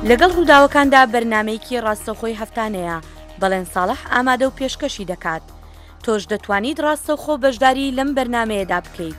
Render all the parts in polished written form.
لەگەڵ ڕووداوەکاندا بەرنامەیەکی ڕاستەوخۆی هەفتانەیە بەڵێن ساڵح ئامادە و پێشکەشی دەکات. تۆش دەتوانیت ڕاستەوخۆ بەشداری لەم بەرنامەیەدا بکەیت.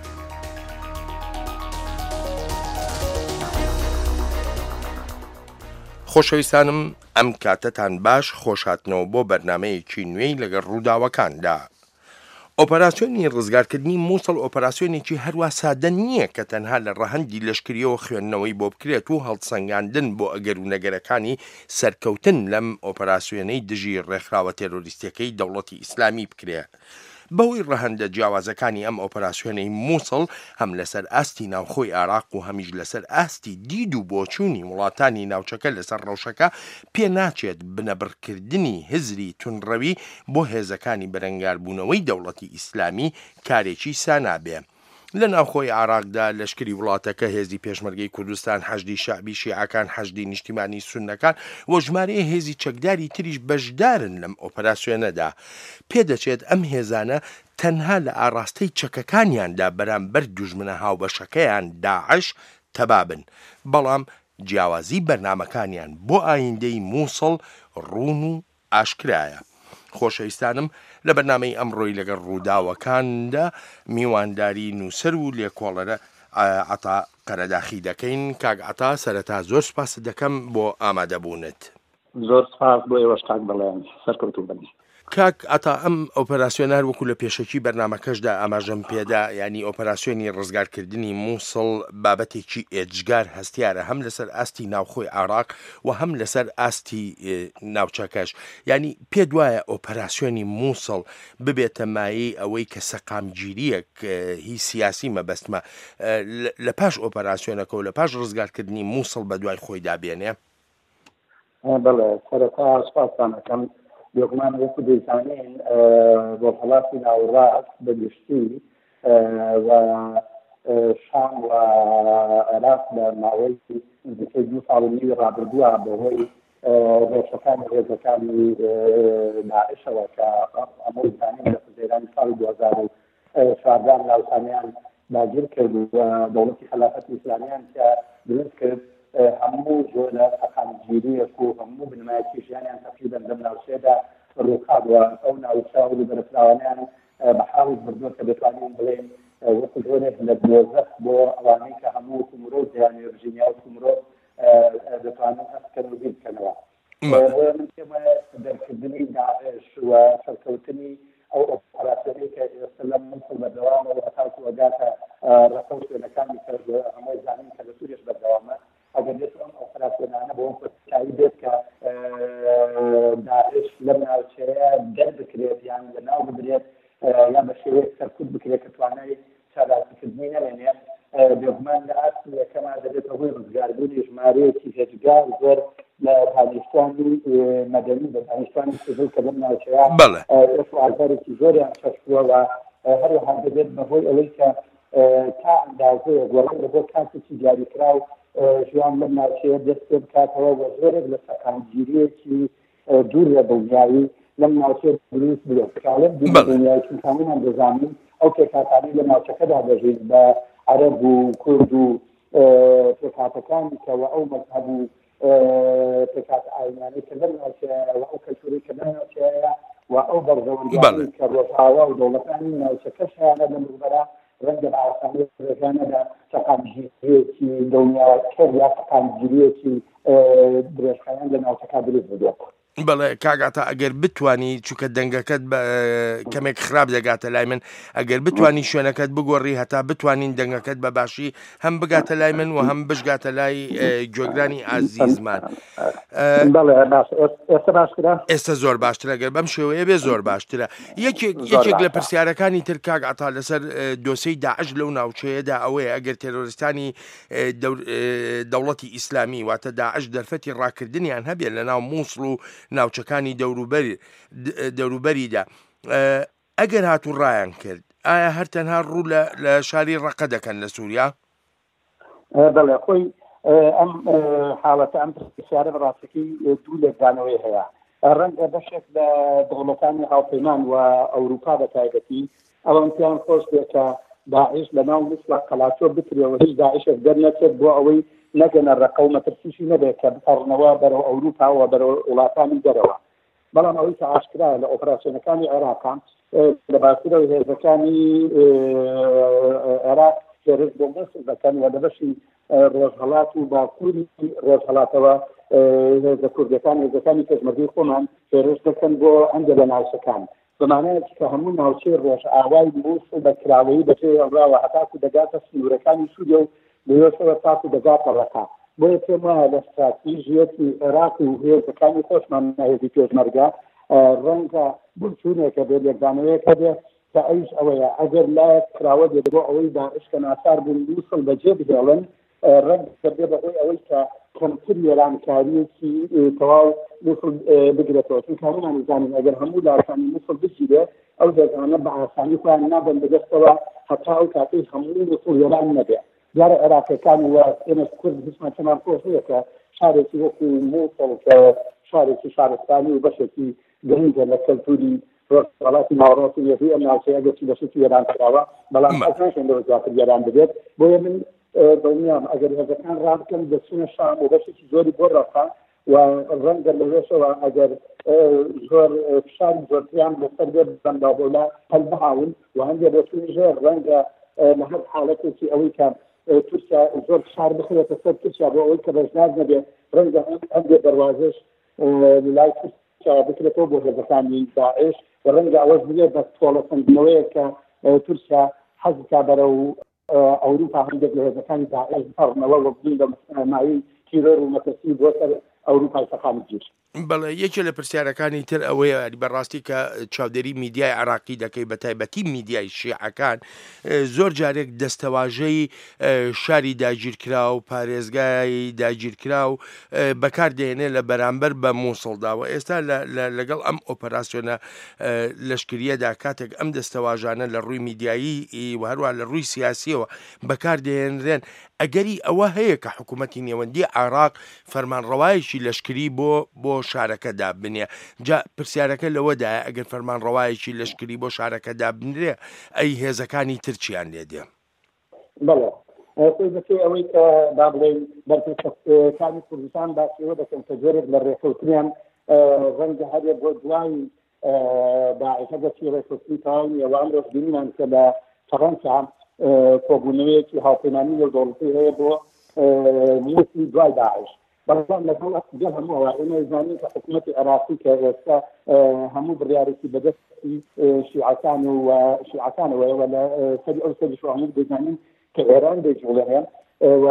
خۆشەویستانم ئەم کاتتان باش خۆشهاتنەوە بۆ بەرنامەیەکی نوێی لەگەڵ ڕووداوەکاندا. ئۆپەراسیۆنی ڕزگارکردنی مووسڵ ئۆپەراسیۆنێکی هەروە سادە نییە کە تەنها لە ڕەهەندی لەشکریەوە خوێندنەوەی بۆ بکرێت و هەڵسەنگاندن بۆ ئەگەر و نەگەرەکانی سەرکەوتن لەم ئۆپەراسیۆنەی دژی ڕێکخراوە تێرۆریستیەکەی دەوڵەتی ئیسلامی بکرێت. بەوەی ڕەهەندە جیاوازەکانی ئەم ئۆپەراسیۆنەی مووسڵ هەم لەسەر ئاستی ناوخۆی عێراق و هەمیش لەسەر ئاستی دید و بۆچوونی وڵاتانی ناوچەکە لەسەر ڕەوشەکە پێ ناچێت بنەبڕکردنی هزری تونڕەوی بۆ هێزەکانی بەرەنگاربوونەوەی دەوڵەتی ئیسلامی کارێکی سانابێ. لە ناوخۆی عێراقدا لەشکری وڵاتەکە هێزی پێشمەرگەی کوردستان، حەشدی شەعبی شیعەکان، حەشدی نیشتیمانی سوننەکان و ژمارەیە هێزی چەکداری تریش بەشدارن لەم ئۆپەراسیۆنەدا. پێدەچێت ئەم هێزانە تەنها لە ئاڕاستەی چەکەکانیاندا بەرامبەر دوژمنە هاوبەشەکەیان داعش تەبابن، بەڵام جیاوازی بەرنامەکانیان بۆ ئایندەی مووسڵ ڕوون و ئاشکرایە. خۆشەویستانم لە بەرنامەی ئەمڕۆی لەگەڵ ڕووداوەکاندا میوانداری نووسەر و لێکۆڵەرە عەتا قەرەداخی دەکەین. کاک عەتا، سەرەتا زۆر سپاس دەکەم بۆ ئامادەبوونت. زۆر سپاس بۆ ئێوەش کاک بەڵێن سەرکەوتوو بن. کاک عەتا، ئەم ئۆپەراسیۆنار وەکو لە پێشەکی بەرنامەکەشدا ئاماژەم پێدا، ینی ئۆپەراسیۆنی ڕزگارکردنی مووسڵ بابەتێکی ئێجگار هەستیارە هەم لەسەر ئاستی ناوخۆی عێراق و هەم لەسەر ئاستی ناوچەکەش. ینی پێت وایە ئۆپەراسیۆنی مووسڵ ببێتە مایەی ئەوەی کە سەقامگیریەک هی سیاسی مەبەستمە لە پاش ئۆپەراسیۆنەکە و لە پاش ڕزگارکردنی مووسڵ بە دوای خۆی دابێنێ؟ بەڵێ، سەرەتا سپاسان دەکەم. یۆکمان وەکو دەیزانین بۆ وڵاتی ناوەڕاست بەگشتی و شام و عێراق لە ماوەی نزیکەی 2 ساڵ و نیوی ڕابردووە بەهۆی ڕێچەکانی هێزەکانی داعشەوە کە ئەمەی زانین لە سەردەیرانی ساڵی 2014 ناوسانیان داگیر کرد و دەوڵەتی خلافەتی ئیسلامیان کە دروست کرد هەموو جۆرە سەقامگیریەک و هەموو بنمایەکی ژیانیان تەقریبەن لەم ناوچەیەدا ڕووخاوە. ئەو ناوچە و بەرەفراوانیان بە حاڵی بردووە کە دەتوانین بڵێن وەکو جۆرێک لە دۆزەخ بۆ ئەوانەی کە هەموو مرۆڤ یانی ڕژیمیا و مرۆڤ دەتوانن هەستکەن و بیر بکەنەوە. من پێم وایە دەرکردنی داعش و سەرکەوتنی ئەو ئۆپەراسیۆنەی کە ئێستا لەم مووسڵ بەردەوامەوە هەتاکو ئەگاتە ڕەقە و شوێنەکانی کە هەمووی زانین کە لە سووریش بەردەوامە، ئەگەر دێت ئەم ئۆپەراسیۆنانە بۆ ئەم پرسیایی بێت کە داعش لەم ناوچەیە دەربکرێت یان لەناو ببرێت یا بە شێوەیەک سەرکوت بکرێت کە توانای چالاکیکردنی نەبێنێت، بێگومان لە ئاستی یەکەمان دەبێت هەوەی ڕزگاربوونی ژمارەیەکی هێزگار زۆر لە دانیشتوانی مەدەنی بە دانیشتوانی سیڤیل کە لەم ناوچەیە ئازارێکی زۆریان چەشتووە و هەروەها دەبێت بەهۆی ئەوەی کە تا ئەندازەیە گۆڕان بۆ کاتێکی دیاریکراو ژیان لەم ناوچەیە دەست پێ بکاتەوە و زۆرێک لە سەقامگیریەکی دوور لە دڵنیایی لەم ناوچەیە دروست بێت. کاڵم دنیای چونکانیمان دەزانین ئەو پێکاتانی لە ناوچەکەدا دەژیت بە عەرەب و کورد و پێکاتەکانی کەەوە ئەو مەذهەب و پێکات ئاینانی کە لەم ناوچەیە و ئەو کەلتوری کە لەم ناوچەیە و ئەو بەرژەوەندیانی کە ڕۆژئاوا و دەوڵەتانی ناوچەکەشیانە لە مروبەرە ڕەنگە بە ئاسانی ڕێژانەدا سەقامگیریەکی دڵنیاکە یا سەقامگیریەکی درێژخایان لە ناوچەکە دروست بدۆت. بەڵێ کاک عەتا، ئەگەر بتوانی چونکە دەنگەکەت کەمێک خراپ دەگاتە لای من، ئەگەر بتوانی شوێنەکەت بگۆڕی هەتا بتوانین دەنگەکەت بە باشی هەم بگاتە لای من و هەم بشگاتە لای گوێگرانی ئازیزمان. ئێستا زۆر باشترە، ئەگەر بەم شێوەیە بێ زۆر باشترە. یەکێک لە پرسیارەکانی تر کاک عەتا لەسەر دۆسەی داعش لەو ناوچەیەدا ئەوەیە ئەگەر تێرۆریستانی دەوڵەتی ئیسلامی واتە داعش دەرفەتی ڕاکردنیان هەبێت لە ناو مووسڵ و ناوچەکانی دەوروبەریدا، ئەگەر هاتوو ڕایان کرد، ئایا هەر تەنها ڕوو لە شاری ڕەقە دەکەن لە سووریا؟ بەڵێ، خۆی ئەم حاڵەتە ئەم پرسیارە بەڕاستەکەی دوو لێکدانەوەی هەیە. ڕەنگە بەشێک لە دەوڵەتانی هاوپەیمان و ئەوروپا بە تایبەتی ئەوەم پێیان خۆش بێت کە داعش لە ناو مووسڵ قەلاچۆ بکرێەوە هیچ داعشێک دەرنەچێت بۆ ئەوەی نەگەنە ڕقە و مەترسیشی نەبێت کە بپەڕنەوە بەرەو ئەوروپا و بەرەو وڵاتانی دەرەوە بەڵام ئەوەی کە ئاشکرا لە ئۆپراسیۆنەکانی عێراقا لە باسوورە هێزەکانی عێراق شێرش بۆ مەسڵ دەکەن و لە بەشی ڕۆژهەڵات و باکووری ڕۆژهەڵاتەوە هێزە کوردەکان هێزەکانی پێشمەرگەی خۆمان شێرش دەکەن بۆ هەندێک لە ناوچەکان بەمانەیەکی کە هەموو ناوچەی ڕۆژ ئاوای مووسڵ بە کراوەیی بەجێ هەڵراوە هەتاکو دەگاتە سنوورەکانی سووریا و لەوێشەوە تاکو دەگاتە ڕەقا بۆیە پێم وایە لە استراتیژیەتی عێراق و هێزەکانی خۆشمان هێزی پێشمەرگە ڕەنگە بچوونێکە بێت یەکدانەوەیەکە بێت کە ئەوش ئەوەیە ئەگەر لایەک کراوە دێت بۆ ئەوەی داعش کە ناچار بوون مووسڵ بەجێ بهێڵن ڕەنگ دەبێت بەهۆی ئەوەی کە کەمتر وێرانکاریەکی تەواو مووسڵ بگرێتەوە چونکە هەمومان زانین ئەگەر هەموو لاوەکانی مووسڵ بچیرێ ئەو دەزانە بە ئاسانی خۆیان نابن بەدەستەوە هەتا ئەو کاتەی هەموو مووسڵ وێران نەبێت دیارە عێراقیەکان و ئێمە کورد هیچمان چەمان خۆش هەیە کە شارێکی وەکو مووسڵ کە شارێکی شارستانی و بەشێکی گرنگە لە کەلتوری وڵاتی ناوەڕاستی یەکی ئەم ناوچەیە گەشتی بەشێکی وێران کراوە بەڵام ئەزانشێن لەوە زیاتر وێران دەبێت بۆیە من دڵنیام ئەگەر هێزەکان ڕابکەن دەچونە شام و بەشێکی زۆری بۆ ڕەقا و ڕەنگە لەوێشەوە ئەگەر زۆر فشاری زۆرتریان لەسەر بێت بەندابۆلا هەڵبهاون و هەندێک بۆ توێژێر ڕەنگە لە هەر حاڵەتێکی ئەوەی کە تورکیا زۆر شار بخوێتە سەر تورکیا بۆ ئەوەی کە بەژنار نەبێت ڕەنگە هەندێک دەواازش لای تورکیا بکرێتەوە بۆ هێزەکانی داعش و ڕەنگە ئەوەش بێت بە تۆڵەسەندنەوەیە کە تورکیا حەزکا بەرەو ئەوروپا هەندێک لە هێزەکانی داعش بپەڕنەوە وە بوون بە مایی تیرۆر و مەترسی بۆ سەر ئەوروپای سەخانی گیر بەڵێ یەکێ لە پرسیارەکانی تر ئەوەیە بەڕاستی کە چاودێری میدیای عراقی دەکەی بە تایبەتی میدیای شیعەکان زۆر جارێک دەستەواژەی شاری داگیرکرا و پارێزگای داگیرکرا و بەکاردێنێ لە بەرامبەر بە مووسڵدا و ئێستا لەگەڵ ئەم ئۆپەراسیۆنە لەشکریەدا کاتێک ئەم دەستەواژانە لە ڕووی میدیایی و هەروە لە ڕووی سیاسیەوە بەکاردێنرێن ئەگەری ئەوە هەیە کە حکوومەتی نێوەندی عێراق فەرمانڕەوایەکی لەشکری بۆ شارەکەدا بنێ جا پرسیارەکە لەوەدایە ئەگەر فەرمانڕەوایەکی لەشکری بۆ شارەکەدا بنرێ ئەی هێزەکانی ترچیان لێ دێ بەڵێ بەکەی ئەوەی کە با بڵێن بەرپرسەکانی کوردستان باسیەوە دەکەن کە جۆرێک لە ڕێکەوتنیان ڕەنگە هەرێ بۆ دوای داعشە دەچی ڕێکەوتنی تەواوی ئەوە ئەمڕۆژ بینیمان کە لە فەڕەنسا کۆبوونەوەیەکی هاوپەیمانی نێودەوڵەتی هەیە بۆ مووسڵی دوای داعش بەڵام لەگەڵ هەمووەوە ئێمە زانین کە حکوومەتی عێراقی کە ئێستا هەموو بڕیارێکی بەدەستی شیعەکانەوەیەوە لە سەری ئەو سەریش هەموو دەزانین کە ئێران دەیجوڵێنێن و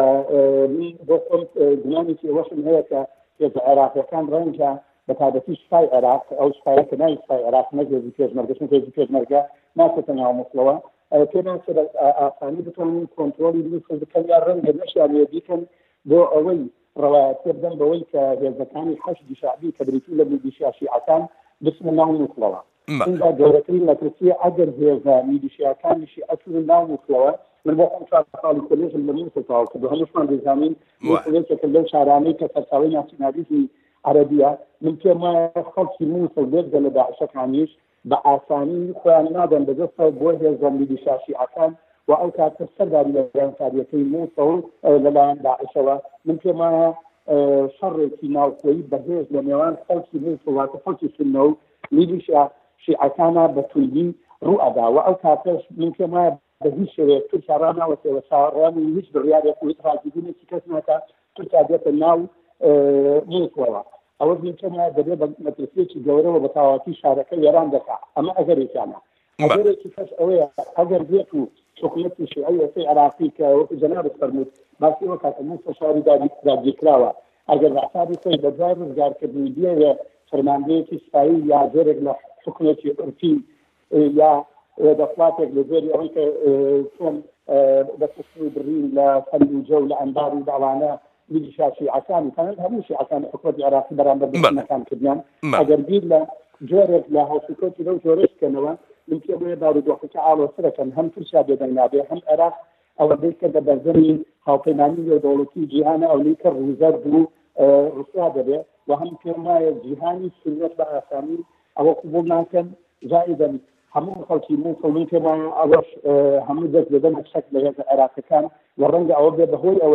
بۆ خۆم گومانێکی ئەوەشم هەیە کە هێزە عێراقیەکان ڕەنگە بە تایبەتی سوپای عێراق ئەو سوپایە کە ناوی سوپای عێراق نەهێزی پێشمەرگە چونکە هێزی پێشمەرگە ناچێتە ناو مووسڵەوە پێ ناچێت ئاسانی بتوانین کۆنتڕۆلی مووسڵ بکەن یا ڕەنگە نەشیان لێ بیکەن بۆ ئەوەی ڕەوایەتی بدەن بەوەی کە هێزەکانی حەشدی شعبی کە بریتی لە میلیشیا شیعەکان بچنە ناو مووسڵەوە اینجا گەورەترین مەترسیە ئەگەر هێزە میلیشیاکانی شیعە چوونە ناو مووسڵەوە من بۆ خۆم چوار ساڵی کۆلێژم لە مووسڵ تەواو کردو هەمووشمان دەزانین مووسڵێکێکە لەو شارانەی کە سەرچاوەی ناسیۆنالیزمی عەرەبیە من پێم وایە خەڵکی مووسڵ بێت لە داعشەکانیش بە ئاسانی خۆیان نادەن بەدەستەوە بۆ هێزە میلیشیا شیعەکان و ئەو کاتە سەرداری لە گەرانکاریەکەی مووسڵ لەلایەن داعشەوە من پێم وایە شەڕێکی ناوخۆیی بەهێز لە نێوان خەڵکی مووسڵ واتە خەڵکی سونە و میلیشیا شیعەکانە بە توندی ڕوو ئەدا و ئەو کاتەش من پێم وایە بە هیچ شێوەیەک تورکیا ڕاناوەتەوە چاوەڕوانی هیچ بڕیارێک و هیچ ڕازیبوونێکی کەس ناکات تورکیا دێتە ناو مووسڵەوە ئەوە من پێم وایە دەبێت بە مەترسیەکی گەورەوە بە تاواتی شارەکە وێران دەکات ئەمە ئەگەرێکیانە ئەگەرێکی کەس ئەوەیە ئەگەر بێت و حکوومەتی شیعی ئێسەی عێراقی کە وەکو جەنابت فەرمووت باسی ئەوە کاتە مووسڵ شاری دادگیرکراوە ئەگەر ڕەحسابی خۆی بە دوای ڕزگارکردنی بێوێ فەرماندەیەکی سپایی یا جۆرێک لە حکوومەتی عورفی یا دەسڵاتێک لە جۆری ئەوەی کە چۆن بە تشوی بڕین لە فەند و جەو لە ئەنبار و داوانە میلیشیا شیعەکانی تەنانەت هەموو شیعەکانی حکوومەتی عێراقی بەرامبەر دەستنەکان کردیان ئەگەر بیر لە جۆرێک لە هەڵسوکەوتی لەو جۆرەشکەنەوە من پێ بڵێ بارودۆخەکە ئاڵۆسرەکەن هەم تورکیا بێدەنگابێ هەم عێراق ئەوەندەی کە بە بەرزەمی هاوپەیمانی نێودەوڵەتی جیهانە ئەوەی کە ڕووزەر بوو ڕوسیا دەبێ و هەم پێم وایە جیهانی سنەت بە ئاسانی ئەوە قبوڵ ناکەن زائیدەن هەموو خەڵکی مووسڵ من پێم وایە ئەوەش هەموو دەست دەدەن شەک لە هێزە عێراقیەکان و ڕەنگە ئەوە بێ بەهۆی ئەوەی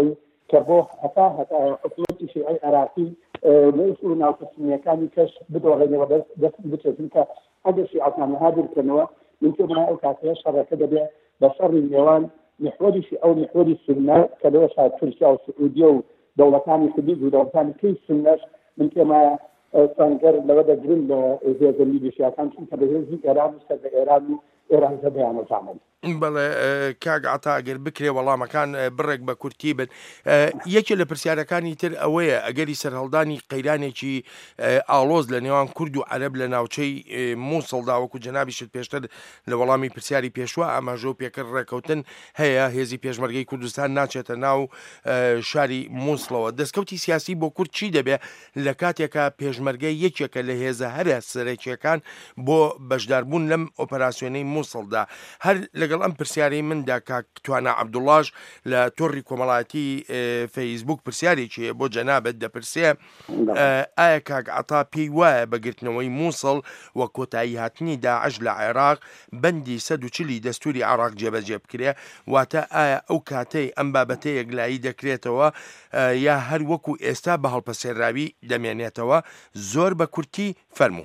کە بۆ هەتا حکوومەتی شیعی عێراقی لەسوور ناوتەسمیەکانی کەش بدۆڕێنەوە دەست بچێتن کە ئەگەر شیعەکان هادرکردنەوە من تێبوونا ئەو کاتەیە شەڕەکە دەبێت بە شەڕی نێوان محوەریشی ئەو محوەری سنە کە لەوە شاید تورکیا و سعودیە و دەوڵەتانی خلیج و دەوڵەتانی کەی سنەش من تێما سەنگەر لەوە دەگرن لە هێزە لیبیشیەکان چونکە بە هێزی ئێران و سەر بە ئێران و ئێران زەبیانە جامل بەڵێ کاک عەتا ئەگەر بکرێ وەڵامەکان بڕێک بە کورتی بن یەکێ لە پرسیارەکانی تر ئەوەیە ئەگەری سەرهەڵدانی قەیرانێکی ئاڵۆز لە نێوان کورد و عەرەب لە ناوچەی مووسڵدا وەکو جەنابیشت پێشتر لە وەڵامی پرسیاری پێشوە ئاماژە و پێکرد ڕێکەوتن هەیە هێزی پێشمەرگەی کوردستان ناچێتە ناو شاری مووسڵەوە دەستکەوتی سیاسی بۆ کورد چی دەبێ لە کاتێکە پێشمەرگەی یەکێکە لە هێزە هەرە سەرەکیەکان بۆ بەشداربوون لەم ئۆپەراسیۆنەی مووسڵدا هەر لەگەڵ ئەم پرسیاری مندا کاک توانە عەبدوڵڵاش لە تۆڕی کۆمەڵایەتی فەیسبوک پرسیارێکی بۆ جەنابەت دەپرسێ ئایا کاک عەتا پێی وایە بەگرتنەوەی مووسڵ وە کۆتایی هاتنی داعش لە عێراق بەندی 140 دەستوری عێراق جێبەجێ بکرێ واتە ئایا ئەو کاتەی ئەم بابەتە یەکلایی دەکرێتەوە یا هەر وەکو ئێستا بە هەڵپەسێراوی دەمێنێتەوە زۆر بە کورتی فەرموو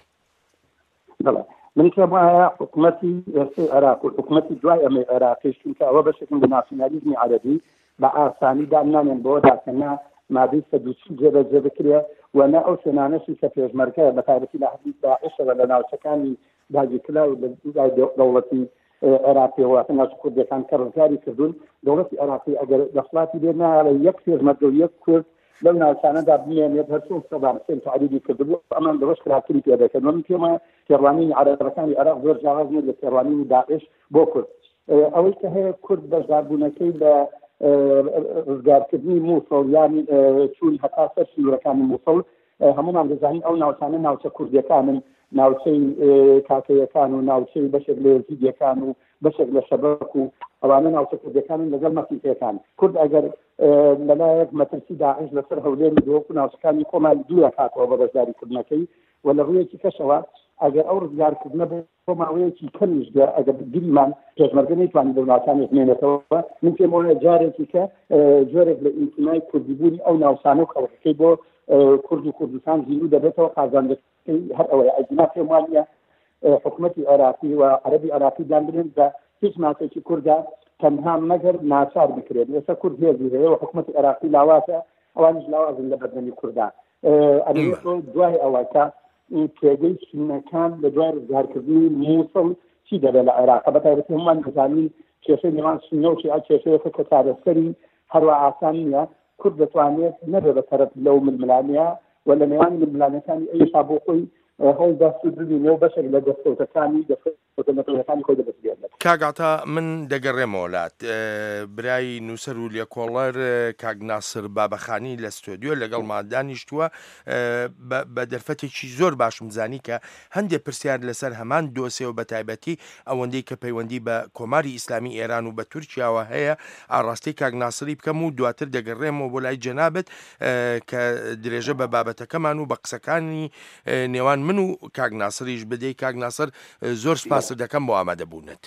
من پێم وایە حکوومەتی ئێستای عێراق و حکوومەتی دوای ئەمەی عێراقیش چونکە ئەوە بەشێکن لە ناسیۆنالیزمی عەرەبی بە ئاسانی دامنانێن بۆ داکەنا مادەی 140 جێبەجێ بکرێ و نە ئەو شوێنانەشی کە پێشمەرگە بە تایبەتی لە حەدیث داعشەوە لە ناوچەکانی داگیرکراو و دەوڵەتی عێراقیەوە ناوچ کوردەکان کە ڕزگاری کردوون دەوڵەتی عێراقی ئەگەر دەخڵاتی لێ نایڵێ یەک پێشمەرگە و یەک کورد لەو ناوچانەدا بمێنێت هەر چۆن سەدامسێن تعریبی کردبوو ئەمان دەبەش خراپتری پێ دەکەن من پێمە تێڕوانینی عەرەبەکانی عێراق زۆر جیاواز نیە لە تێڕوانینی داعش بۆ کورد ئەوەی کە هەیە کورد بەشداربوونەکەی لە ڕزگارکردنی مووسڵ یانی چوون هەتا سەر سنوورەکانی مووسڵ هەمومان دەزانین ئەو ناوچانە ناوچە کوردیەکانن ناوچەی کاکەیەکان و ناوچەی بەشێک لە یەزیدیەکان و بەشێک لە شەبەک و ئەوانە ناوچە کوردیەکانن لەگەڵ مەسیحیەکان کورد ئەگەر لەلایەک مەترسی داعش لەسەر هەولێری دۆکو ناوچەکانی کۆمال دووە کاتەوە بە بەشداریکردنەکەی و لە ڕوویەکی کەشەوە ئەگەر ئەو ڕزگارکردنە بۆ ماوەیەکی کەمیش بێ ئەگەر گریمان پێشمەرگە نەیتوانین لەو ناوچانێک بمێنێتەوە من پێم وایە جارێکی کە جۆرێک لە ئیمتینای کوردیبوونی ئەو ناوچانە و خەڵکەکەی بۆ کورد و کوردستان زیرو دەبێتەوە قازاندەکەی هەر ئەوەیە ئەجنا پێم وایە حکوومەتی عێراقی و عەرەبی عێراقی دان بنێن بە هیچ ماسێکی کووردا تەنها مەگەر ناچار بکرێت ئێستا کورد هێزی هەیە و حکوومەتی عێراقی لاواتە ئەوانش لاوازن لە بەردەمی کوردان دوای ئەوە کە پێگەی سنەکان لە دوای ڕزگارکردنی مووسڵ چی دەبێت لە عێراق بەتایبەتی هەمومان دەزانین کێشەی نێوان سنە و شیعە کێشەیەکە کە چارەسەری هەروە ئاسان نییە کورد دەتوانێت نەبێت بەتەرەف لەو ململانەیە و لە نێوان ململانەکانی ئەویشا بۆ خۆی هەڵدا سوودبینێ و بەشێک لە دەستکەوتەکانی دەستکەوتەکانی خۆی دەبێت کاک عەتا من دەگەڕێمەوە وڵات برای نووسەر و لێکۆڵەر کاک ناسر بابەخانی لە ستۆدیۆ لەگەڵ دانیشتووە بە دەرفەتێکی زۆر باشم زانی کە هەندێک پرسیار لەسەر هەمان دۆسێ و بە تایبەتی ئەوەندەی کە پەیوەندی بە کۆماری ئیسلامی ئێران و بە تورکیاوە هەیە ئاڕاستی کاک ناسری بکەم و دواتر دەگەڕێمەوە بۆ لای جەنابەت کە درێژە بە بابەتەکەمان و بە قسەکانی نێوان من و کاک ناسریش بدەی کاک ناسر زۆر سپاس دەکەم بۆ ئامادەبوونت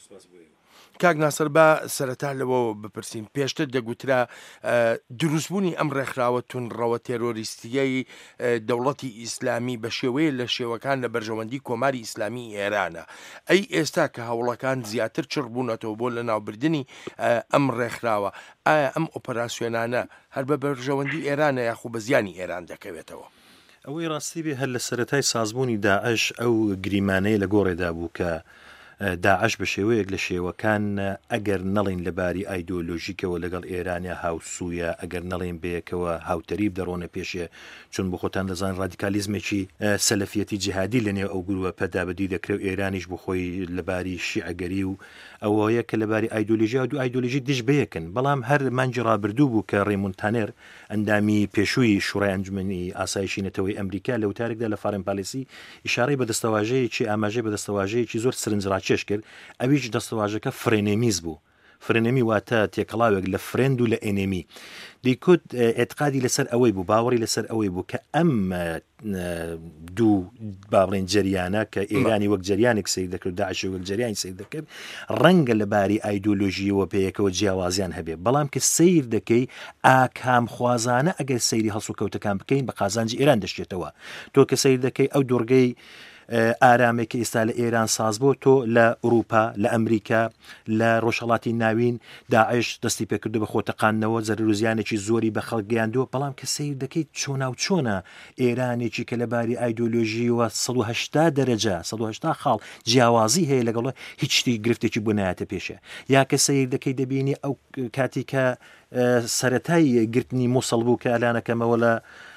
کاک ناسر بە سەرەتا لەوە بپرسین پێشتر دەگوترا دروستبوونی ئەم ڕێکخراوە تونڕەوە تێرۆریستیەی دەوڵەتی ئیسلامی بە شێوەیە لە شێوەکان لە بەرژەوەندی کۆماری ئیسلامی ئێرانە ئەی ئێستا کە هەوڵەکان زیاتر چڕ بوونەتەوە بۆ لە ناوبردننی ئەم ڕێکخراوە ئایا ئەم ئۆپەراسیۆنانە هەر بە بەرژەوەندی ئێرانە یاخو بە زیانی ئێران دەکەوێتەوە ئەوەی ڕاستی بێ هەر لە سەرەتای سازبوونی داعش ئەو گریمانەیە لە گۆڕێدا بوو کە داعش بە شێوەیەک لە شێوەکان ئەگەر نەڵین لەباری ئایدۆلۆژیکەوە لەگەڵ ئێرانیا هاوسوویە ئەگەر نەڵێن بەیەکەوە هاوتەریب دەڕۆنە پێشێ چون بۆ خۆتان دەزان ڕادیکالیزمێکی سەلەفیەتی جیهادی لەنێو ئەو گرووە پەدابەدی دەکرێت ئێرانیش بۆ خۆی لەباری شیعەگەری و ئەوەیە کە لەباری ئایدۆلۆژی و دو ئایدۆلۆژی دش بەیەکن بەڵام هەر مانجی ڕابردوو بوو کە ڕێمونتانێر ئەندامی پێشووی شوڕای ئەنجومەنی ئاسایشی نەتەوەی ئەمریکا لە وتارێکدا لە فارن پالیسی ئیشارەی بە دەستەواژەیەکی ئاماژەی بە دەستەواژەیەکی زۆر سرنجڕاکێش کرد ئەویش دەستەواژەکە فرێنێمیز بوو فرێنەمی واتە تێکەڵاوێک لە فرێند و لە ئێنێمی دیکوت ئێتقادی لەسەر ئەوەی بوو باوەڕی لەسەر ئەوەی بوو کە ئەم دوو باڵێن جریانە کە ئێرانی وەک جریانێک سیر دەکرد داعش وەک جریانی سیر دەکرد ڕەنگە لەباری ئایدۆلۆژیەوە پێیەکەوە جیاوازیان هەبێ بەڵام کە سیر دەکەی ئاکام خوازانە ئەگەر سەیری هەڵسوکەوتەکان بکەین بە قازانجی ئێران دەشتێتەوە تۆ کە سیر دەکەی ئەو دوورگەی ئارامێکی ئێستا لە ئێران ساز بۆ تۆ لە ئوروپا لە ئەمریکا لە ڕۆژهەڵاتی ناوین داعش دەستی پێکردو بە خۆتەقانەوە زەرروزیانێکی زۆری بە خەڵک گەیاندووە بەڵام کە سیر دەکەیت چۆنا و چۆنە ئێرانێکی کە لەباری ئایدۆلۆژیەوە 180 دەرەجە 180 خاڵ جیاوازی هەیە لەگەڵ هیچ شتی گرفتێکی بۆ نایەتە پێشە یا کە سیر دەکەی دەبینی ئەو کاتی کە سەرەتای گرتنی مووسڵ بوو کە ئەلانەکەمەوە لە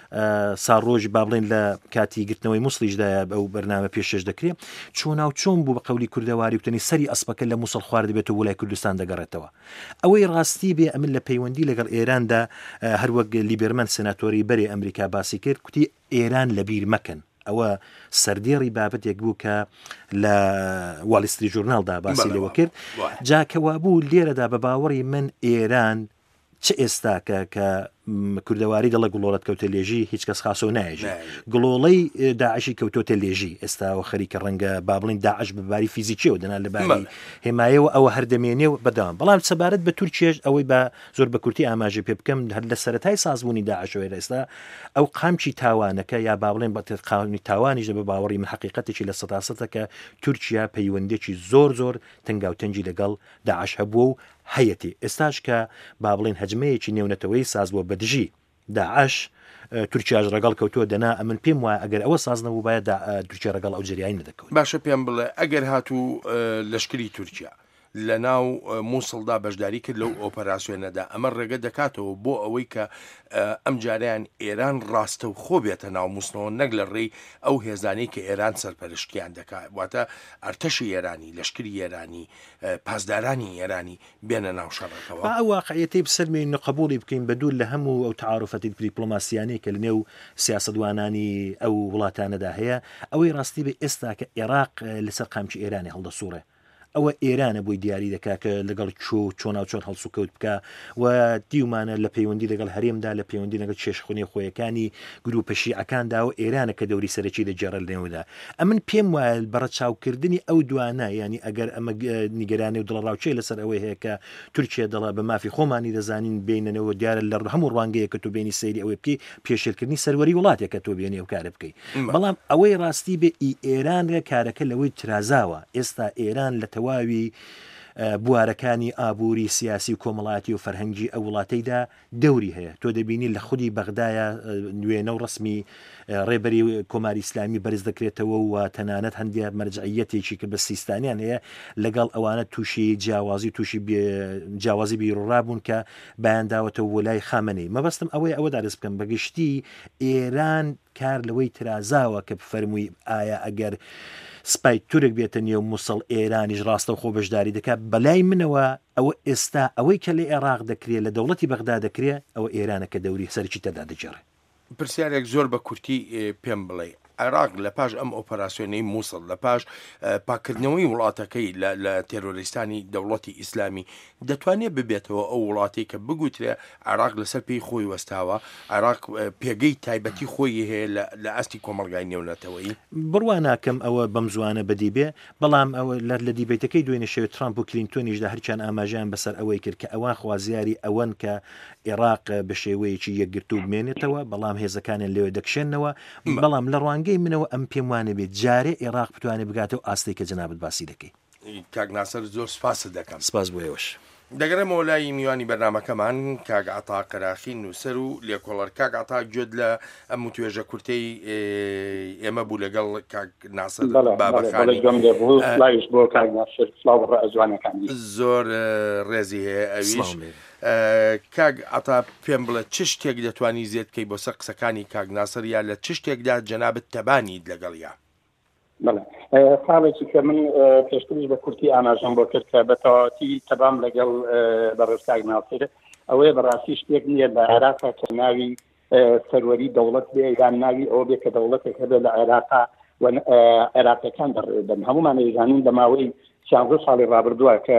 ساڕۆژی با بڵێن لە کاتی گرتنەوەی مووسڵیشدایە ئەو بەرنامە پێشش دەکرێت چۆنا و چۆن بوو بە قەولی کوردەواری وتنی سەری ئەسپەکە لە مووسڵ خوارد دەبێت و وڵای کوردستان دەگەڕێتەوە ئەوەی ڕاستی بێ ئەمن لە پەیوەندی لەگەڵ ئێراندا هەروەک لیبرمەن سناتۆری بەرێ ئەمریکا باسی کرد کوتی ئێران لەبیر مەکەن ئەوە سەردێڕی بابەتێک بوو کە لە واڵستری ژورناڵدا باسی لەوە کرد جاکەوا بوو لێرەدا بە باوەڕی من ئێران چه ئێستاکە کە کوردەواری دەڵە گڵۆڵەت کەوتە لێژی هیچ کەس خاسۆ نایژی گڵۆڵەی داعشی کەوتۆتە لێژی ئێستاوە خەریکە ڕەنگە با بڵین داعش بەباری فیزیکیەوە دەنا لەباری هێمایەوە ئەوە هەردەمێنێ و بەدەوام بەڵام سەبارەت بە تورکیەش ئەوەی بە زۆر بە کورتی ئاماژە پێ بکەم هەر لە سەرەتای سازبوونی داعشەوەی ئێستا ئەو قامچی تاوانەکە یا با بڵێن بە قاونی تاوانیش بە باوەڕی من حقیقەتێکی لە سەتاسەتەکە تورکیا پەیوەندێکی زۆر تنگاوتەنجی لەگەڵ داعش هەبووە و هەیەتی ئێستاش کە با بڵێن هەجمەیەکی نێونەتەوەی ساز بووە بەدژی داعش تورکیاش ڕەگەڵ کەوتووە دەنا ئەمن پێم وایە ئەگەر ئەوە ساز نەبوو باید تورکیا ڕەگەڵ ئەو جریانی نەدەکەوت باشە پێم بڵێ ئەگەر هاتوو لەشکری تورکیا لە ناو مووسڵدا بەشداری کرد لەو ئۆپەراسیۆنەدا ئەمە ڕێگە دەکاتەوە بۆ ئەوەی کە ئەم جاریان ئێران ڕاستە و خۆ بێتە ناو مووسڵەوە نەک لە ڕێی ئەو هێزانەی کە ئێران سەرپەرشتیان دەکات واتە ئەرتەشی ئێرانی لەشکری ئێرانی پاسدارانی ئێرانی بێنە ناو شەڕەکەەوە ئەو واقعەتی بسەرمێن قبولی بکەین بە دوور لە هەموو ئەو تعارفەتی دیپلۆماسیانەی کە لە نێو سیاسەتوانانی ئەو وڵاتانەدا هەیە ئەوەی ڕاستی بە ئێستا کە عێراق لەسەر قامچی ئێرانی هەڵدەسوڕێ ئەوە ئێرانە بۆی دیاری دەکا کە لەگەڵ چۆنا و چۆن هەڵسوکەوت بکە و دیومانە لە پەیوەندی لەگەڵ هەرێمدا لە پەیوەندی لەگەڵ چێشخونی خۆیەکانی گروپە شیعەکاندا و ئێرانە کە دەوری سەرەکی دەجێڕە لەنێودا ئەمن پێم وایە بەڕە چاوکردنی ئەو دوانە ینی ئەگەر ئەمە نیگەرانی و دڵڕاوچەی لەسەر ئەوەی هەیە کە تورکیا دەڵا بە مافی خۆمانی دەزانین بینەوە دیارە لە هەموو ڕوانگەیە کە تو بینی سەیری ئەوەی بکەی پێشێلکردنی سەروەری وڵاتێکە تۆ بێنێ و کارە بکەی بەڵام ئەوەی ڕاستی بێ ئێرانە کارەکە لەوەی ترازاوە ئێستا ئێران لە تەواوی بوارەکانی ئابووری سیاسی و کۆمەڵاتی و فەرهەنگی ئەو وڵاتەیدا دەوری هەیە تۆ دەبینی لە خودی بەغدایە نوێنە و ڕسمی ڕێبەری کۆماری ئیسلامی بەرز دەکرێتەوە و تەنانەت هەندێک مەرجعیەتێکی کە بە سیستانیان هەیە لەگەڵ ئەوانە تووشی جیاوازی تووشی جیاوازی بیرڕابوون کە بەیانداوەتەوە وەلای خامنەی مەبەستم ئەوەی ئەوە دارس بکەم بەگشتی ئێران کار لەوەی ترازاوە کە بفەرمووی ئایا ئەگەر سپای تورک بێتە نێو مووسڵ ئێرانیش ڕاستە و خۆ بەشداری دەکات بەلای منەوە ئەوە ئێستا ئەوەی کە لە عێراق دەکرێت لە دەوڵەتی بەغدا دەکرێت ئەوە ئێرانە کە دەوری سەرکی تەدا دەجێڕێت پرسیارێک زۆر بە کورتی پێم بڵێ عێراق لە پاش ئەم ئۆپەراسیۆنەی مووسڵ لە پاش پاکردنەوەی وڵاتەکەی لە تێرۆریستانی دەوڵەتی ئیسلامی دەتوانێت ببێتەوە ئەو وڵاتی کە بگوترێ عێراق لەسەر پێی خۆی وەستاوە عێراق پێگەی تایبەتی خۆی هەیە لە ئاستی کۆمەلگای نێونەتەوەی بڕوا ناکەم ئەوە بەم زوانە بەدی بێ بەڵام ئەوە لە دیبێتەکەی دوێنێ شێوێت ترامپ و کلینتۆنیشدا هەرچیان ئاماژیان بەسەر ئەوەی کرد کە ئەوان خوازیاری ئەوەن کە عێراق بە شێوەیەکی یەکگرتو بمێنێتەوە بەڵام هێزەکانیان لێوێ دەکشێنەوە بەڵام لە ڕوانگەی منەوە ئەم پێم وانە بێت جارێ عێراق بتوانێت بگاتەوە ئاستەی کە جەنابەت باسی دەکەی کاک ناسەر زۆر سپاست دەکەم سپاس بۆ ئێوەش دەگەرەمەوە لای میوانی بەرنامەکەمان کاک عەتا قەراخی نووسەر و لێکۆڵەر کاک عەتا گوێت لە ئەم توێژە کورتەی ئێمە بوو لەگەڵ کاک ناسەر بابەخانی زۆر ڕێزی هەیە ئەویش کاک عەتا پێم بڵێ چ شتێک دەتوانی زێت بکەی بۆ سەر قسەکانی کاک ناسەر یا لە چ شتێکدا جەنابەت تەبانیت لەگەڵیا خاڵێکی کە من پێشتریش بە کورتی ئاماژەم بۆ کرد کە بە تەواوەتی تەبام لەگەڵ بەڕێز کاک ناسەر ئەوەیە بەڕاستی شتێک نییە لە عێراقا کە ناوی سەروەری دەوڵەت بێ یان ناوی ئەوە بێ کە دەوڵەتێک هەبێت لە عێراقا عێراقیەکان دەڕێدەن هەمومان ئەیزانین لە ماوەی 16 ساڵی ڕابردووە کە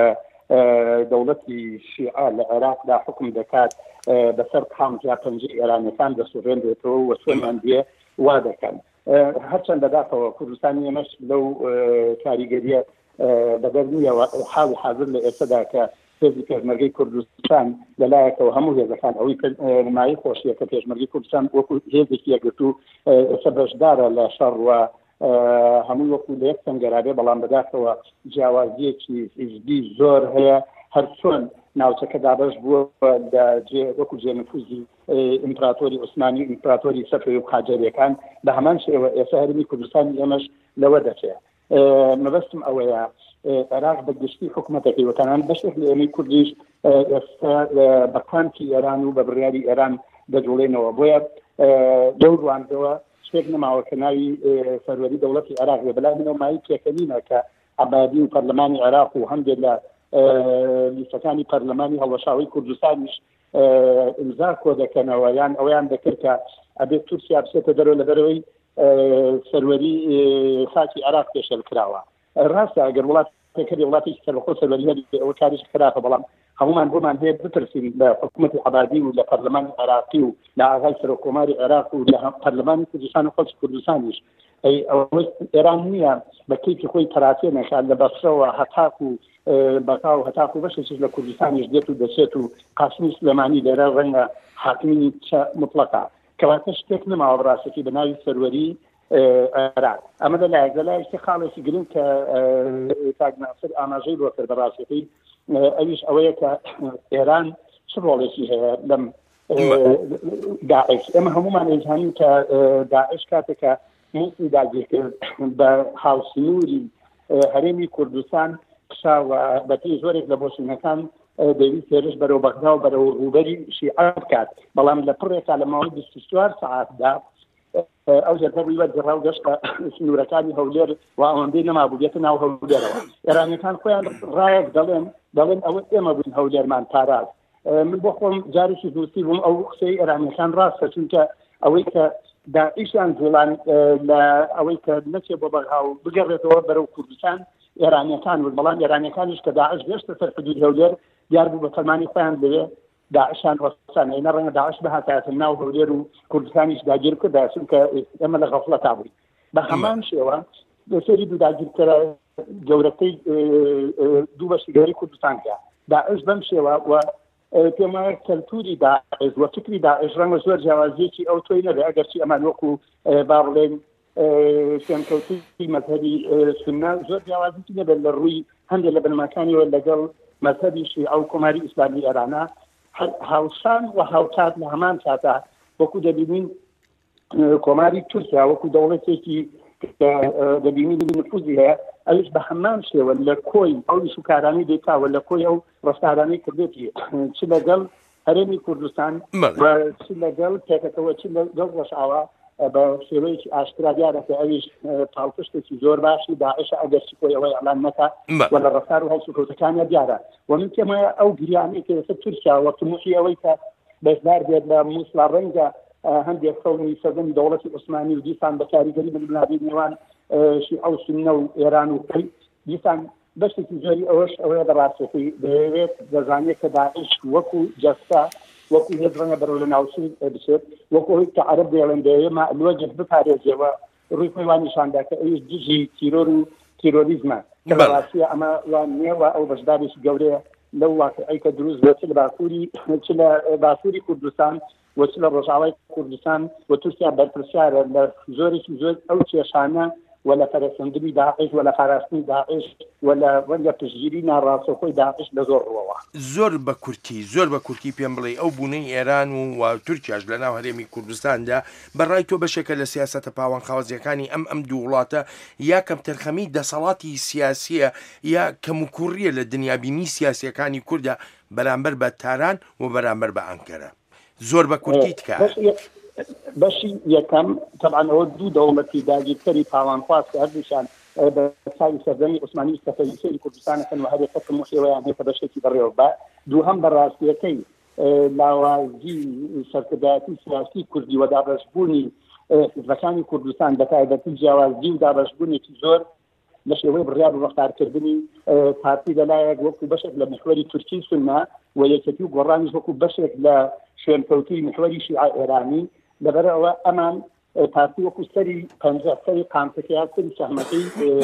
دەوڵەتی شیعە لە عێراقدا حکم دەکات بەسەر قامجا پەنجەی ئێرانیەکان دەسوڕێنرێتەوە و سوێنیان دێ وا دەکەن هەرچەند بەداخەوە کوردستانی ئێمەش لەو کاریگەریە بەدەر نییەوە حاڵی حاضر لە ئێستادا کە هێزی پێشمەرگەی کوردستان لەلایەکەوە هەموو هێزەکان ئەوەی نمایی خۆشیە کە پێشمەرگەی کوردستان وەکو هێزێکی یەکگرت و سەبەشدارە لە شەڕ و هەمووی وەکو لە یەک سەنگەرابێ بەڵام بەداخەوە جیاوازیەکی حیزبی زۆر هەیە هەر چۆن ناوچەکە دابەش بووە وەکو جێنفوزی ئیمپراتۆری عوسمانی ئیمپراتۆری سەفەوی و قاجاریەکان بە هەمان شێوە ئێستا هەرمی کوردستانی ئێمەش لەوە دەچێت مەبەستم ئەوەیە عێراق بەگشتی حکوومەتەکەی وەتانان بەشێک لە ئێمەی کوردیش ئێستا بە کانتی ئێران و بە بڕیاری ئێران دەجوڵێنەوە بۆیە لەو ڕوانگەوە شتێک نەماوە کە ناوی سەروەری دەوڵەتی عێراق بێ بەلای منەوە مای پێکەنینە کە عەبادی و پەرلەمانی عێراق و هەندێک لە لیستەکانی پەرلەمانی هەڵوەشاوی کوردستانیش ئیمزا کۆ دەکەنەوە یان ئەویان دەکرد کە ئەبێت تورکیا بچێتە دەرەوە لەبەرەوەی سەروەری خاکی عێراق پێشێل کراوە ڕاستە ئەگەر وڵاتی سەربەخۆ سەروەری هەبێت ئەوە کاریش خراپە بەڵام هەمومان بۆمان هەیە بترسین لە حکوومەتی عەبادی و لە پەرلەمانی عێراقی و لە ئاغای سەرۆکۆماری عێراق و لە پەرلەمانی کوردستان و خەڵکی کوردستانیش ئەوەی ئێران نییە بە کەیفی خۆی پەراتێنەکات لە بەسرەوە هەتاک و بەقا و هەتاک و بەشێکیش لە کوردستانیش دێت و دەچێت و قاسمی سلێمانی لێرە ڕەنگە حاکمی مطلقە کەواتە شتێک نەماوە بڕاستەکەی بە ناوی سەروەری عێراق ئەمە لەلایەک خاڵێکی گرنگ کە کاک ناسر ئاماژەی بۆ کرد بەڕاستەکەی ئەویش ئەوەیە کە ئێران چ ڕۆڵێکی هەیە لەم داعش ئێمە هەمومان ئەزانین کە داعش کاتێکە موسی داگیرکرد بە هاوسنووری هەرێمی کوردستان قساوە بەپێی زۆرێک لە بۆچوونەکان دەویست هێرش بەرەو بەغدا و بەرەو ڕوبەری شیعە بکات بەڵام لە پڕێکا لە ماوەی 24 ساعتدا ئەو جەرگەڕی وە جڕاو گەشتە سنوورەکانی هەولێر و ئەوەندەی نەمابوو بێتە ناو هەولێرەوە ئێرانیەکان خۆیان ڕایەک دەڵێن ئەوە ئێمە بووین هەولێرمان پاراز من بۆ خۆم جارێکی دووسی بووم ئەو قسەی ئێرانیەکان ڕاستە چونکە ئەوەی کە داعیشیان جوڵان لە ئەوەی کە نەچێ بۆ بەغا و بگەڕێتەوە بەرەو کوردستان ئێرانیەکان و بەڵام ئێرانیەکانیش کە داعش گەشتە سەر حدود هەولێر دیار بوو بە فەرمانی خۆیان لەوێ داعشان وەستان ئەینە ڕەنگە داعش بهاتایەتە ناو هەولێر و کوردستانیش داگیر کرد چونکە ئێمە لە غەفڵەتا بووین بە هەمان شێوە سەری دوو داگیرکەرە گەورەکەی دوو بەشی گەوری کوردستان کە داعش بەم شێوە و پێم وایە کەلتوری داعش و فکری داعش ڕەنگە زۆر جیاوازیەکی ئەو تۆی نەبێ ئەگەرچی ئەمان وەکو با بڵێن شوێنکەوتوی مەذهبی سوننا زۆر جیاوازیی نەبێت لە ڕووی هەندێک لە بنەماکانیەوە لەگەڵ مەذهبی شیعە و کۆماری ئیسلامی ئێرانە هاوسان و هاوتات لە هەمان کاتە وەکو دەبینین کۆماری تورکیا وەکو دەوڵەتێکی دەبینی نفوذی هەیە ئەوش بە هەمان شێوە لە کۆی ئەو شوکارانی دێتاوە لە کۆی ئەو ڕفتارانەی کردێتی چ لەگەڵ هەرێمی کوردستان چ لەگەڵ پێکەکەوە چ لەگەڵ ڕەشاوە بە شێوەیەکی ئاشکرا دیارەکە ئەویش پاڵپشتێکی زۆر باشی داعش ئەگەرچی کۆی ئەوەی ئەعلان نەکات و لە ڕفتار و هەڵسوکەوتەکانیە دیارە و من پێم وایە ئەو گریانەی کە ئێستا تورکیا وە تموشی ئەوەی کە بەشدار بێت لە مووسڵا ڕەنگە هەندێک خەڵمی سەردەمی دەوڵەتی عوسمانی و دیسان بە کاریگەری بنابی نێوان شیعە و سوننە و ئێران و دیسان بەشێکی زۆری ئەوەش ئەوەیە بەڕاستەکەی دەیەوێت دەزانێت کە داعش وەکو جەستا وەکو هێز ڕەنگە بەرەو لە ناوچین بچێت وەکو هۆی کە عەرەب دەیڵێن دەیەوێت مەعلووەجێت بپارێزێەوە ڕووی خۆی وان نیشاندا کە ئەویش دژی تیرۆر و تیرۆریزمە کە بەڕاستیە ئەمە وان نییە و ئەو بەشدارێکی گەورەیە لەو واقعی کە دروست بێت چ لە باسووری کوردستان و چ لە ڕۆژاوای کوردستان و تورکیا بەرپرسیارە لە زۆرێکی زۆر ئەو کێشانە و لە پەرەسەندنی داعش و لە پاراستنی داعش و لە پشتگیری ناڕاستەوخۆی داعش لە زۆر ڕۆوە زۆر بە کورتی پێم بڵێ ئەو بوونەی ئێران و تورکیاش لە ناو هەرێمی کوردستاندا بەڕای تۆ بەشێکە لە سیاسەتە پاوانخوازیەکانی ئەم دوو وڵاتە یا کەم تەرخەمی دەسەڵاتی سیاسیە یا کەموکوڕیە لە دنیابینی سیاسیەکانی کوردە بەرامبەر بە تاران و بەرامبەر بە ئەنکەرە زۆر بە کورتی تکە بەشی یەکەم طبعا ئەوە دوو دەوڵەتی داگیرکەری پاوانخواز کە هەردووشان بە ساڵی سەردەمی عوسمانی سەفەری کوردستانەکەن و هەرێک کەسم وشێوەیان هەیە کە بەشێکی بەڕێوە بە دووهەم بەڕاستیەکەی لاوازی سەرکردایەتی سیاسی کوردی و دابەشبوونی حیزبەکانی کوردستان بە تایبەتی جیاوازی و دابەشبوونێکی زۆر لە شێوەی بڕیار و ڕەفتارکردنی پارتی لەلایەک وەکو بەشێک لە محوەری تورکی سوننا و یەکێتی و گۆڕانیش وەکو بەشێک لە شوێنکەوتوی محوەری شیعە ئێرانی لەبەرەوە ئەمان پارتی وەکو سەری سەری قامچەکەیە سەری سەحمەکەی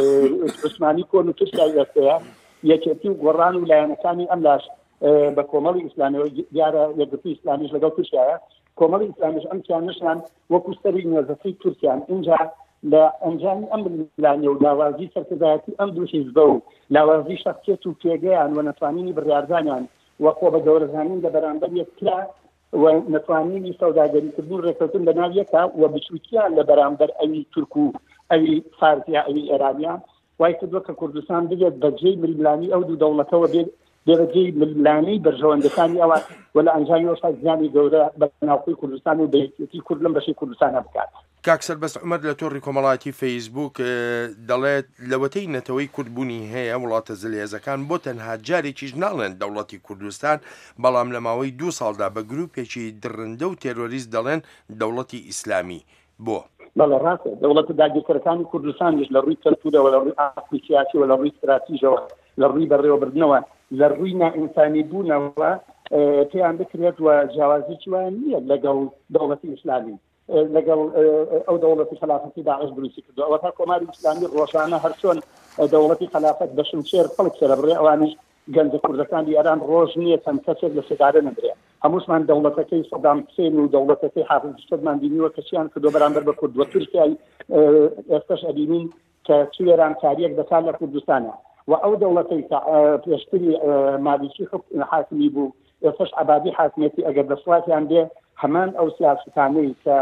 عوسمانی کۆن و تورکیای ئێستەیە یەکێتی و گۆڕان و لایەنەکانی ئەم لاش بە کۆمەڵی ئیسلامیەوە دیارە یەکگرتووی ئیسلامیش لەگەڵ تورکیایە کۆمەڵی ئیسلامیش ئەم چیانەشان وەکو سەری نوێژەکەی تورکیان اینجا لە ئەنجامی ئەم لانێ و لاوازی سەرکردایەتی ئەم دوو حیزبە و لاوازی شەخصیەت و پێگەیان و نەتوانینی بڕیاردانیان وەخۆ بە گەورەزانین لە بەرامبەر یەکترا و نەتوانینی سەوداگەریکردن و ڕێککەوتن لە ناو یەکە و بچووکیان لە بەرامبەر ئەوی تورک و ئەوی فارسیا ئەوی ئێرانیان وای کردووە کە کوردستان بێت بەجێی ملیلانی ئەو دوو دەوڵەتەوە بێت بێبەجێی ملیلانەی بەرژەوەندەکانی ئەوە و لە ئەنجامیەوە زیانی گەورە بە ناوخۆی کوردستان و بەیەکێتی کورد لەم بەشەی کوردستانە بکات. کاک سەربەست عومەر لە تۆڕی کۆمەڵایەتی فەیسبوک دەڵێت لەوەتەی نەتەوەی کورتبوونی هەیە وڵاتە زلێزەکان بۆ تەنها جارێکیش ناڵێن دەوڵەتی کوردستان بەڵام لە ماوەی 2 ساڵدا بە گروپێکی درڕندە و تێرۆریست دەڵێن دەوڵەتی ئیسلامی بۆ بەڵێ ڕاستە دەوڵەتە داگیرکەرەکانی کوردستانیش لە ڕووی کەلتورەوە لە ڕووی ئاستی سیاسی و لە ڕووی استراتیژەوە لە ڕووی بەڕێوەبردنەوە لە ڕووی نائینسانی بوونەوە پێیان بکرێت و جیاوازیی وایە نییە لەگەڵ دەوڵەتی ئیسلامی لەگەڵ ئەو دەوڵەتی خلافەتی داعش دروستی کردو ئەوە تا کۆماری ئیسلامی ڕۆژانە هەر چۆن دەوڵەتی خلافەت بە شمشێر خەڵک سەرەبڕێ ئەوانش گەنجە کوردەکانی ئێران ڕۆژ نییە چەند کەسێک لە سێدارە نەدرێ هەمووشمان دەوڵەتەکەی سەدام حوسێن و دەوڵەتەکەی حافظ شتمان بینیوە کەچیان کردو بەرامبەر بە کورد و تورکیای ئێستاش ئەبینین کە چێران کاریەک دەکات لە کوردستانە و ئەو دەوڵەتەی پێشتری مالیکی حاکمی بوو ئێستاش عەبادی حاکمیەتی ئەگەر دەسڵاتیان بێ هەمان ئەو سیاسەتانەی کە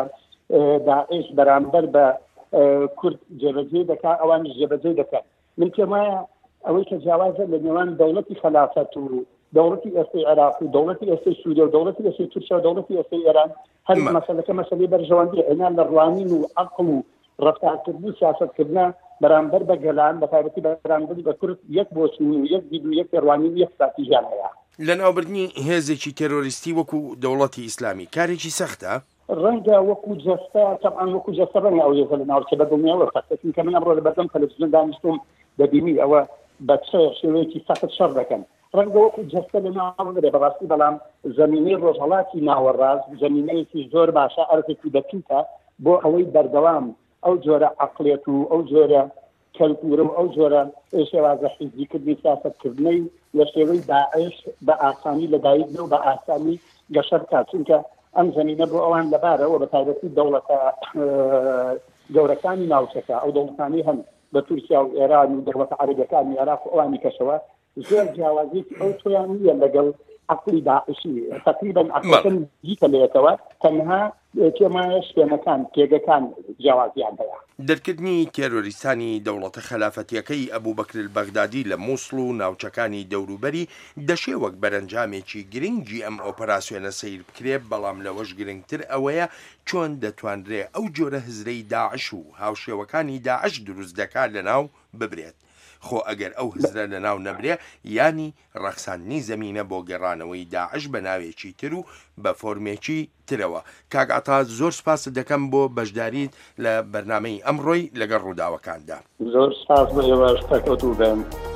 داعش بەرامبەر بە کورد جێبەجێ دەکات ئەوان جێبەجێ دەکات من پێم وایە ئەوەی کە جیاوازە لە نێوان دەوڵەتی خلافەت و دەوڵەتی ئێستای عێراق و دەوڵەتی ئێستای سووریا و دەوڵەتی ئێستای تورکیا و دەوڵەتی ئێستای ئێران هەر مەسەلەکە مەسەلەی بەرژەوەندیە ئێنان لە ڕوانین و عەقڵ و ڕەفتارکردن و سیاسەتکردنە بەرامبەر بە گەلان بە تایبەتی بەرامبەری بە کورد یەک بۆچوون و یەک دید و یەک ڕوانی و یەک استراتیژیان هەیە لە ناوبردنی هێزێکی تێرۆریستی وەکو دەوڵەتی ئیسلامی کارێکی سەختە ڕەنگە وەکو جەستە تەبعاً وەکو جەستە ڕەنگە ئەو یەکە لە ناوچە بەدڵنیاوە سەختەکەن کە من ئەمڕۆ لە بەردەم تەلەڤیزیۆن دانیشتوم دەبینی ئەوە بە شێوەیەکی سەخت شەڕ دەکەن ڕەنگە وەکو جەستە لە ناوبرێ بەڕاستی بەڵام زەمینەی ڕۆژهەڵاتی ناوەڕاست زەمینەیەکی زۆر باشە ئەرزێکی دەکیتە بۆ ئەوەی بەردەوام ئەو جۆرە عەقڵێت و ئەو جۆرە کەلتورە و ئەو جۆرە شێوازە حیزبیکردنی سیاسەتکردنەی لە شێوەی داعش بە ئاسانی لەدایک بێ و بە ئاسانی گەشە بکات چونکە ئەم زەمینە بۆ ئەوان لەبارەوە بە تایبەتی دەوڵەتە گەورەکانی ناوچەکە ئەو دەوڵەتانی هەن بە تورکیا و ئێران و دەوڵەتە عەرەبیەکانی عێراق و ئەوانی کەشەوە زۆر جیاوازیەکی ئەو تۆیان نییە لەگەڵ عەقڵی داعشی تەقریبەن عەقڵەکەن دیکە لێتەوە تەنها تێمایە شوێنەکان پێگەکان جیاوازیان هەیە دەرکردنی تێرۆریستانی دەوڵەتە خلافەتیەکەی ئەبوبەکر البەغدادی لە مووسڵ و ناوچەکانی دەوروبەری دەشێ وەک بەرەنجامێکی گرنگی ئەم ئۆپەراسیۆنە سیر بکرێت بەڵام لەوەش گرنگتر ئەوەیە چۆن دەتوانرێ ئەو جۆرە هزرەی داعش و هاوشێوەکانی داعش دروست دەکات لەناو ببرێت خۆ ئەگەر ئەو هزرە لەناو نەبرێ ینی ڕەخساندنی زەمینە بۆ گەڕانەوەی داعش بە ناوێکی تر و بە فۆرمێکی ترەوە. کاک عەتا زۆر سپاس دەکەم بۆ بەشداریت لە بەرنامەی ئەمڕۆی لەگەڵ ڕووداوەکاندا. زۆر سپاس بۆ ئێوەش تەکەوتوو بێن.